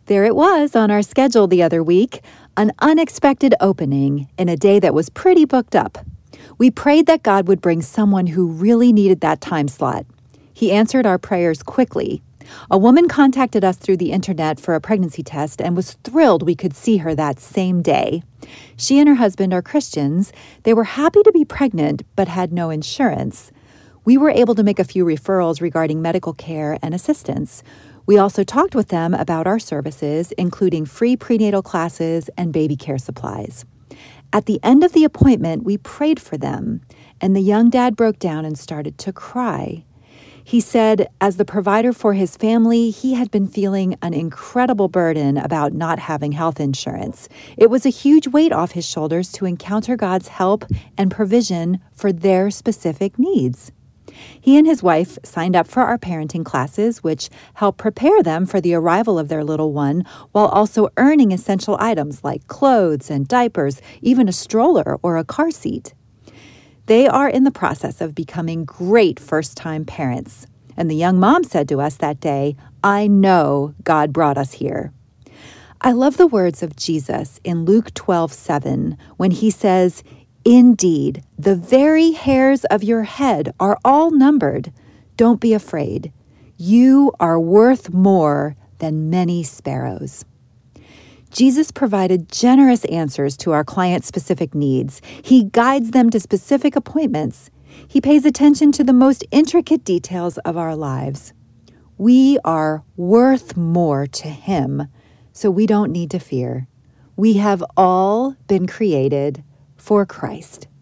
There it was on our schedule the other week, an unexpected opening in a day that was pretty booked up. We prayed that God would bring someone who really needed that time slot. He answered our prayers quickly. A woman contacted us through the internet for a pregnancy test and was thrilled we could see her that same day. She and her husband are Christians. They were happy to be pregnant but had no insurance. We were able to make a few referrals regarding medical care and assistance. We also talked with them about our services, including free prenatal classes and baby care supplies. At the end of the appointment, we prayed for them, and the young dad broke down and started to cry. He said, as the provider for his family, he had been feeling an incredible burden about not having health insurance. It was a huge weight off his shoulders to encounter God's help and provision for their specific needs. He and his wife signed up for our parenting classes, which help prepare them for the arrival of their little one, while also earning essential items like clothes and diapers, even a stroller or a car seat. They are in the process of becoming great first-time parents. And the young mom said to us that day, "I know God brought us here." I love the words of Jesus in Luke 12:7, when he says, "Indeed, the very hairs of your head are all numbered. Don't be afraid. You are worth more than many sparrows." Jesus provided generous answers to our clients' specific needs. He guides them to specific appointments. He pays attention to the most intricate details of our lives. We are worth more to Him, so we don't need to fear. We have all been created for Christ.